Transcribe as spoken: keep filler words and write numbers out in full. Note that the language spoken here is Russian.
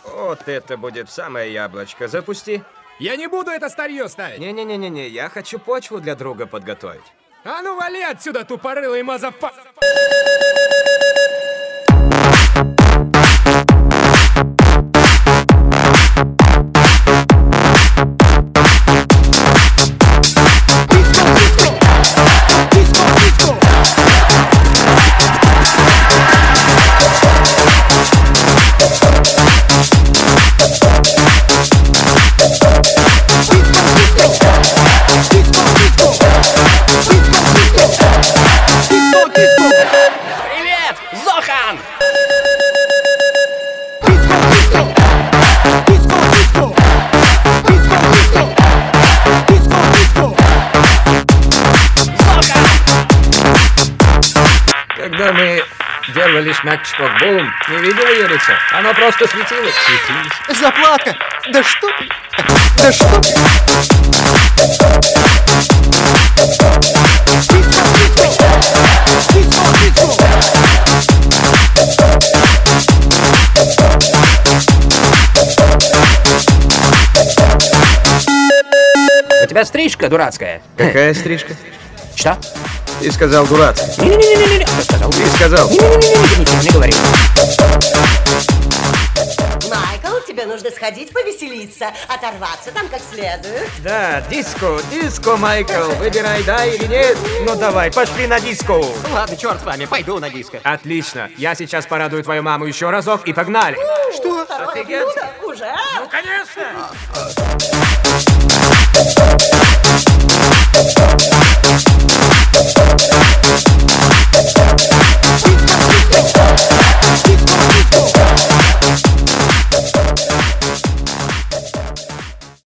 Вот это будет самое яблочко. Запусти. Я не буду это старье ставить. Не-не-не-не, я хочу почву для друга подготовить. А ну вали отсюда, тупорылый мазафа... Привет, Зохан! Когда мы делали шмяк-чпок-бум, не видел ее лицо? Оно просто светилось. Светилось. Заплатка! Да что ты? Да что ты? У тебя стрижка дурацкая. Какая стрижка? Что? Ты сказал дурацкая. Не-не-не-не-не. Кто сказал? Ты сказал. Не-не-не-не, ничего не говори. Майкл, тебе нужно сходить повеселиться, оторваться там как следует. Да, диско, диско, Майкл. Выбирай, да или нет. Ну давай, пошли на диско. Ладно, черт с вами, пойду на диско. Отлично. Я сейчас порадую твою маму еще разок и погнали. Что? Второе блюдо уже? Ну, конечно. Disco, disco.